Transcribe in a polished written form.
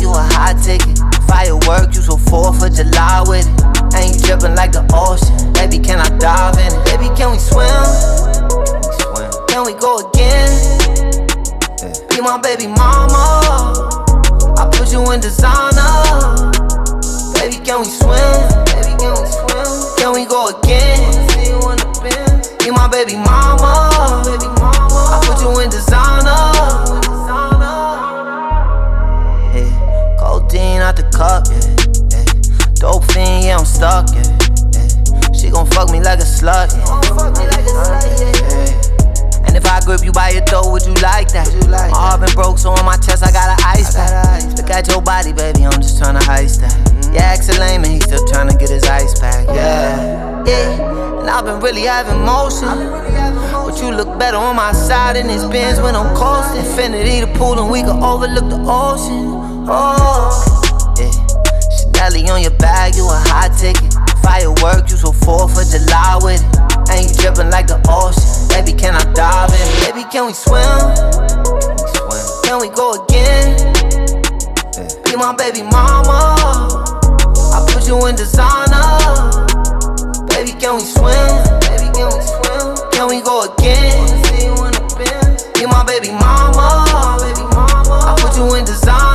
you a hot ticket. Firework, you so 4th of July with it. And you drippin' like the ocean. Baby, can I dive in it? Baby, can we swim? Can we go again? Be my baby mama. I put you in designer. Baby, can we swim? Baby, can we swim? Can we go again? See you in the bin. Be my baby mama. I put you in designer. Yeah. Codeine out the cup, yeah. Dope fiend, yeah, I'm stuck, yeah. She gon' fuck me like a slut, yeah. And if I grip you by your throat, would you like that? My heart been broke, so on my chest I got an ice pack. Look at your body, baby, I'm just tryna ice that. Yeah, ask lame and he still tryna get his ice pack, yeah. Yeah, and I've been really having motion. But you look better on my side in this Benz when I'm coasting. Infinity the pool and we can overlook the ocean. Oh, yeah. Chanel on your bag, you a hot ticket. Firework, you so 4th of July with it. And you drippin' like the ocean. Baby, can I dive in it? Baby, can we swim? Can we go again? Be my baby mama. I put you in designer. Baby, can we swim? Baby, can we swim? Can we go again? Be my baby mama. I put you in designer.